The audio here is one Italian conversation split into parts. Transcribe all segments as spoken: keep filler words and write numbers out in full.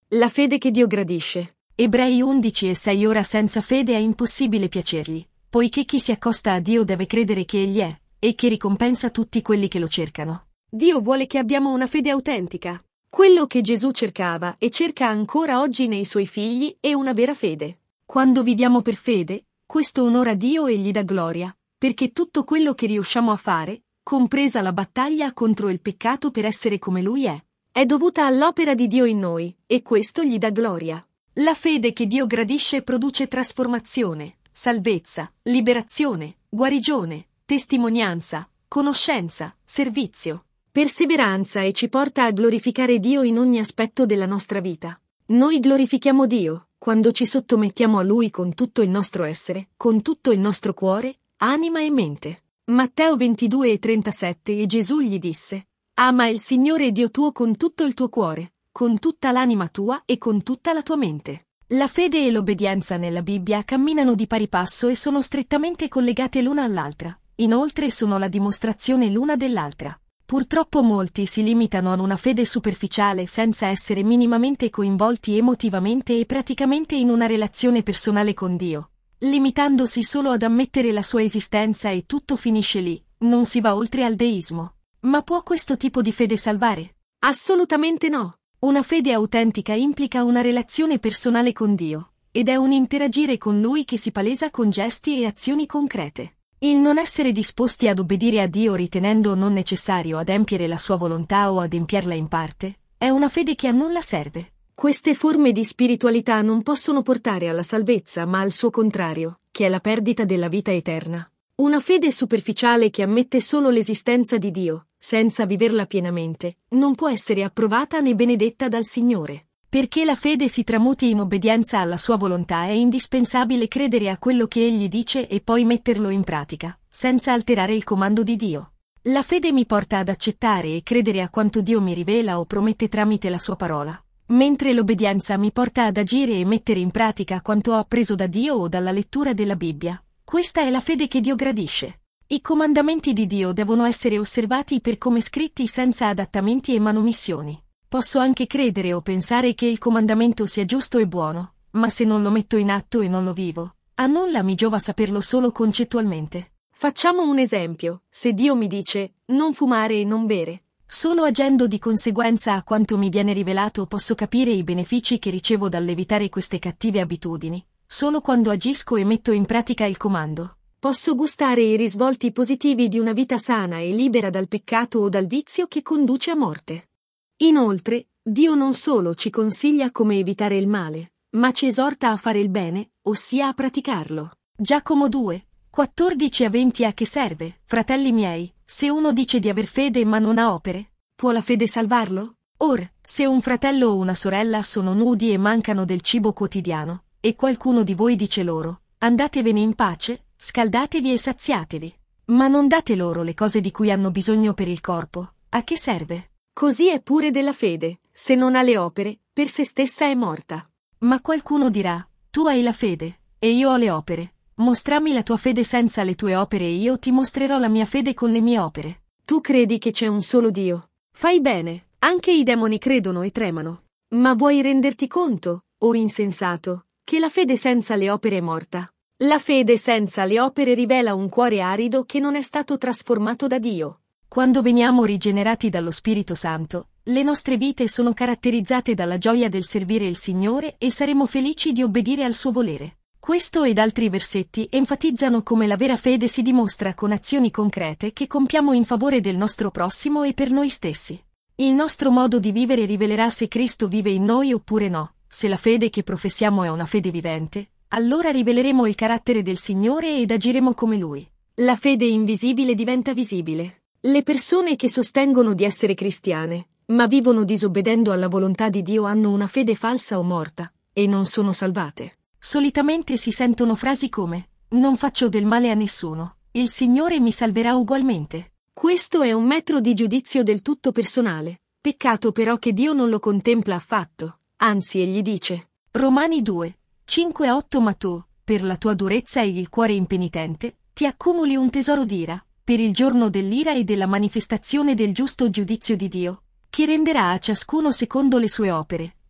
La fede che Dio gradisce. Ebrei undici e sei. Ora senza fede è impossibile piacergli, poiché chi si accosta a Dio deve credere che Egli è, e che ricompensa tutti quelli che lo cercano. Dio vuole che abbiamo una fede autentica. Quello che Gesù cercava e cerca ancora oggi nei suoi figli è una vera fede. Quando viviamo per fede, questo onora Dio e gli dà gloria, perché tutto quello che riusciamo a fare, compresa la battaglia contro il peccato per essere come Lui è, è dovuta all'opera di Dio in noi, e questo gli dà gloria. La fede che Dio gradisce produce trasformazione, salvezza, liberazione, guarigione, testimonianza, conoscenza, servizio, perseveranza e ci porta a glorificare Dio in ogni aspetto della nostra vita. Noi glorifichiamo Dio quando ci sottomettiamo a Lui con tutto il nostro essere, con tutto il nostro cuore, anima e mente. Matteo ventidue e trentasette. E Gesù gli disse: ama il Signore Dio tuo con tutto il tuo cuore, con tutta l'anima tua e con tutta la tua mente. La fede e l'obbedienza nella Bibbia camminano di pari passo e sono strettamente collegate l'una all'altra. Inoltre sono la dimostrazione l'una dell'altra. Purtroppo molti si limitano ad una fede superficiale senza essere minimamente coinvolti emotivamente e praticamente in una relazione personale con Dio, limitandosi solo ad ammettere la sua esistenza e tutto finisce lì, non si va oltre al deismo. Ma può questo tipo di fede salvare? Assolutamente no. Una fede autentica implica una relazione personale con Dio, ed è un interagire con Lui che si palesa con gesti e azioni concrete. Il non essere disposti ad obbedire a Dio ritenendo non necessario adempiere la sua volontà o adempierla in parte, è una fede che a nulla serve. Queste forme di spiritualità non possono portare alla salvezza ma al suo contrario, che è la perdita della vita eterna. Una fede superficiale che ammette solo l'esistenza di Dio, senza viverla pienamente, non può essere approvata né benedetta dal Signore. Perché la fede si tramuti in obbedienza alla sua volontà è indispensabile credere a quello che Egli dice e poi metterlo in pratica, senza alterare il comando di Dio. La fede mi porta ad accettare e credere a quanto Dio mi rivela o promette tramite la sua parola, mentre l'obbedienza mi porta ad agire e mettere in pratica quanto ho appreso da Dio o dalla lettura della Bibbia. Questa è la fede che Dio gradisce. I comandamenti di Dio devono essere osservati per come scritti senza adattamenti e manomissioni. Posso anche credere o pensare che il comandamento sia giusto e buono, ma se non lo metto in atto e non lo vivo, a nulla mi giova saperlo solo concettualmente. Facciamo un esempio. Se Dio mi dice, non fumare e non bere, solo agendo di conseguenza a quanto mi viene rivelato posso capire i benefici che ricevo dall'evitare queste cattive abitudini. Solo quando agisco e metto in pratica il comando, posso gustare i risvolti positivi di una vita sana e libera dal peccato o dal vizio che conduce a morte. Inoltre, Dio non solo ci consiglia come evitare il male, ma ci esorta a fare il bene, ossia a praticarlo. Giacomo due, quattordici a venti. A che serve, fratelli miei, se uno dice di aver fede ma non ha opere? Può la fede salvarlo? Or, se un fratello o una sorella sono nudi e mancano del cibo quotidiano, e qualcuno di voi dice loro, andatevene in pace, scaldatevi e saziatevi, ma non date loro le cose di cui hanno bisogno per il corpo, a che serve? Così è pure della fede, se non ha le opere, per se stessa è morta. Ma qualcuno dirà, tu hai la fede, e io ho le opere, mostrami la tua fede senza le tue opere e io ti mostrerò la mia fede con le mie opere. Tu credi che c'è un solo Dio. Fai bene, anche i demoni credono e tremano. Ma vuoi renderti conto, o insensato, che la fede senza le opere è morta? La fede senza le opere rivela un cuore arido che non è stato trasformato da Dio. Quando veniamo rigenerati dallo Spirito Santo, le nostre vite sono caratterizzate dalla gioia del servire il Signore e saremo felici di obbedire al suo volere. Questo ed altri versetti enfatizzano come la vera fede si dimostra con azioni concrete che compiamo in favore del nostro prossimo e per noi stessi. Il nostro modo di vivere rivelerà se Cristo vive in noi oppure no. Se la fede che professiamo è una fede vivente, allora riveleremo il carattere del Signore ed agiremo come Lui. La fede invisibile diventa visibile. Le persone che sostengono di essere cristiane, ma vivono disobbedendo alla volontà di Dio hanno una fede falsa o morta, e non sono salvate. Solitamente si sentono frasi come, non faccio del male a nessuno, il Signore mi salverà ugualmente. Questo è un metro di giudizio del tutto personale, peccato però che Dio non lo contempla affatto, anzi egli dice, Romani due, cinque a otto Ma tu, per la tua durezza e il cuore impenitente, ti accumuli un tesoro d'ira, per il giorno dell'ira e della manifestazione del giusto giudizio di Dio, che renderà a ciascuno secondo le sue opere.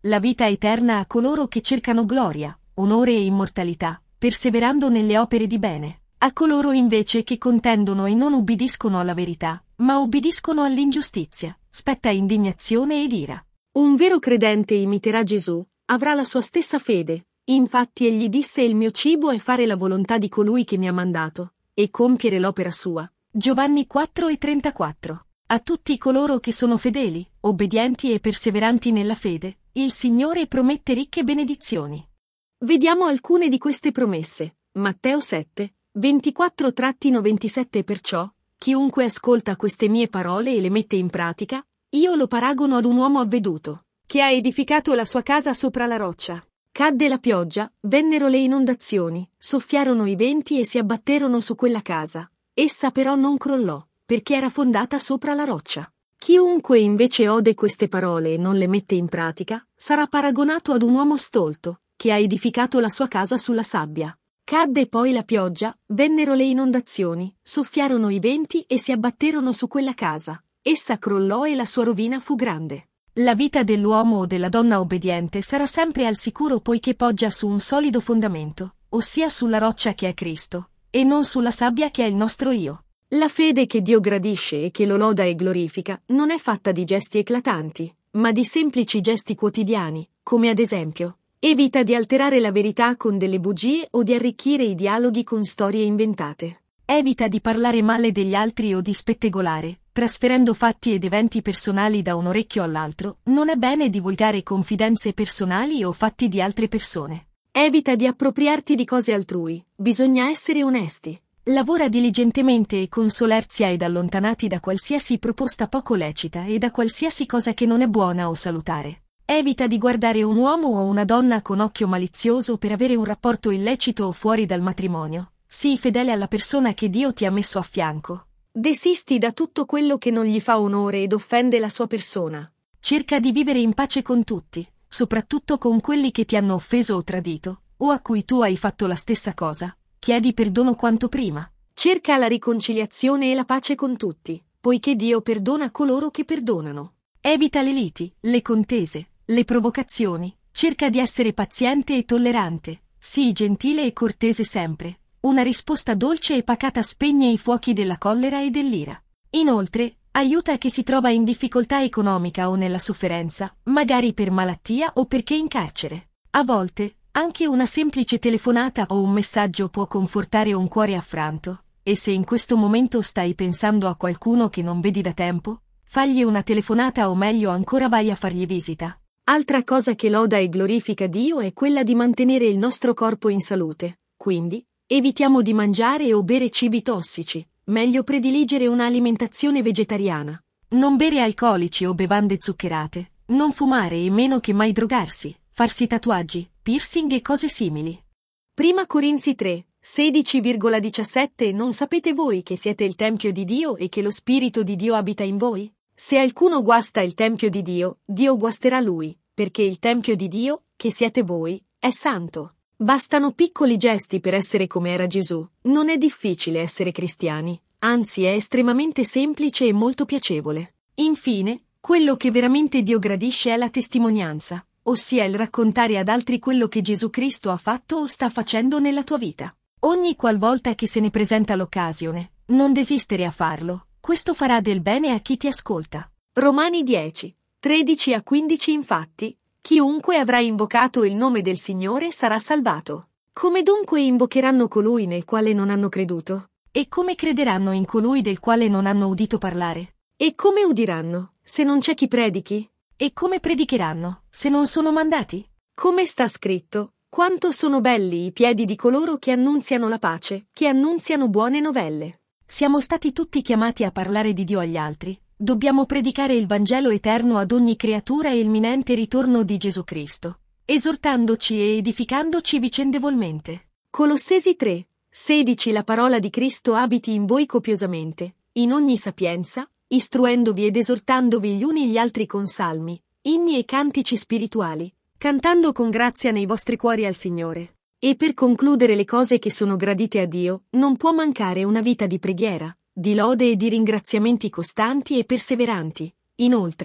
la vita eterna a coloro che cercano gloria, onore e immortalità, perseverando nelle opere di bene, a coloro invece che contendono e non ubbidiscono alla verità, ma ubbidiscono all'ingiustizia, spetta indignazione ed ira. Un vero credente imiterà Gesù, avrà la sua stessa fede, infatti egli disse: il mio cibo è fare la volontà di colui che mi ha mandato, e compiere l'opera sua. Giovanni quattro e trentaquattro. A tutti coloro che sono fedeli, obbedienti e perseveranti nella fede, il Signore promette ricche benedizioni. Vediamo alcune di queste promesse. Matteo sette, ventiquattro ventisette. Perciò, chiunque ascolta queste mie parole e le mette in pratica, io lo paragono ad un uomo avveduto, che ha edificato la sua casa sopra la roccia. Cadde la pioggia, vennero le inondazioni, soffiarono i venti e si abbatterono su quella casa. Essa però non crollò, perché era fondata sopra la roccia. Chiunque invece ode queste parole e non le mette in pratica, sarà paragonato ad un uomo stolto, che ha edificato la sua casa sulla sabbia. Cadde poi la pioggia, vennero le inondazioni, soffiarono i venti e si abbatterono su quella casa. Essa crollò e la sua rovina fu grande. La vita dell'uomo o della donna obbediente sarà sempre al sicuro poiché poggia su un solido fondamento, ossia sulla roccia che è Cristo, e non sulla sabbia che è il nostro io. La fede che Dio gradisce e che lo loda e glorifica non è fatta di gesti eclatanti, ma di semplici gesti quotidiani, come ad esempio, evita di alterare la verità con delle bugie o di arricchire i dialoghi con storie inventate. Evita di parlare male degli altri o di spettegolare, trasferendo fatti ed eventi personali da un orecchio all'altro. Non è bene divulgare confidenze personali o fatti di altre persone. Evita di appropriarti di cose altrui, bisogna essere onesti. Lavora diligentemente e con solerzia ed allontanati da qualsiasi proposta poco lecita e da qualsiasi cosa che non è buona o salutare. Evita di guardare un uomo o una donna con occhio malizioso per avere un rapporto illecito o fuori dal matrimonio. Sii fedele alla persona che Dio ti ha messo a fianco. Desisti da tutto quello che non gli fa onore ed offende la sua persona. Cerca di vivere in pace con tutti, soprattutto con quelli che ti hanno offeso o tradito, o a cui tu hai fatto la stessa cosa. Chiedi perdono quanto prima. Cerca la riconciliazione e la pace con tutti, poiché Dio perdona coloro che perdonano. Evita le liti, le contese, le provocazioni. Cerca di essere paziente e tollerante. Sii gentile e cortese sempre. Una risposta dolce e pacata spegne i fuochi della collera e dell'ira. Inoltre, aiuta chi si trova in difficoltà economica o nella sofferenza, magari per malattia o perché in carcere. A volte, anche una semplice telefonata o un messaggio può confortare un cuore affranto, e se in questo momento stai pensando a qualcuno che non vedi da tempo, fagli una telefonata o meglio ancora vai a fargli visita. Altra cosa che loda e glorifica Dio è quella di mantenere il nostro corpo in salute, quindi, evitiamo di mangiare o bere cibi tossici, meglio prediligere un'alimentazione vegetariana. Non bere alcolici o bevande zuccherate, non fumare e meno che mai drogarsi, farsi tatuaggi, piercing e cose simili. Prima Corinzi tre, sedici diciassette. Non sapete voi che siete il Tempio di Dio e che lo Spirito di Dio abita in voi? Se alcuno guasta il Tempio di Dio, Dio guasterà lui, perché il Tempio di Dio, che siete voi, è santo. Bastano piccoli gesti per essere come era Gesù. Non è difficile essere cristiani, anzi è estremamente semplice e molto piacevole. Infine, quello che veramente Dio gradisce è la testimonianza, ossia il raccontare ad altri quello che Gesù Cristo ha fatto o sta facendo nella tua vita. Ogni qualvolta che se ne presenta l'occasione, non desistere a farlo, questo farà del bene a chi ti ascolta. Romani dieci, tredici a quindici. Infatti, chiunque avrà invocato il nome del Signore sarà salvato. Come dunque invocheranno colui nel quale non hanno creduto? E come crederanno in colui del quale non hanno udito parlare? E come udiranno, se non c'è chi predichi? E come predicheranno, se non sono mandati? Come sta scritto, quanto sono belli i piedi di coloro che annunziano la pace, che annunziano buone novelle. Siamo stati tutti chiamati a parlare di Dio agli altri. Dobbiamo predicare il Vangelo eterno ad ogni creatura e il imminente ritorno di Gesù Cristo, esortandoci e edificandoci vicendevolmente. Colossesi tre, sedici. La parola di Cristo abiti in voi copiosamente, in ogni sapienza, istruendovi ed esortandovi gli uni gli altri con salmi, inni e cantici spirituali, cantando con grazia nei vostri cuori al Signore. E per concludere le cose che sono gradite a Dio, non può mancare una vita di preghiera, di lode e di ringraziamenti costanti e perseveranti. Inoltre,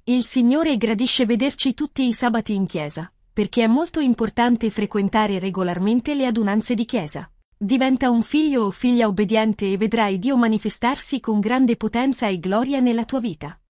Il Signore gradisce vederci tutti i sabati in chiesa, perché è molto importante frequentare regolarmente le adunanze di chiesa. Diventa un figlio o figlia obbediente e vedrai Dio manifestarsi con grande potenza e gloria nella tua vita.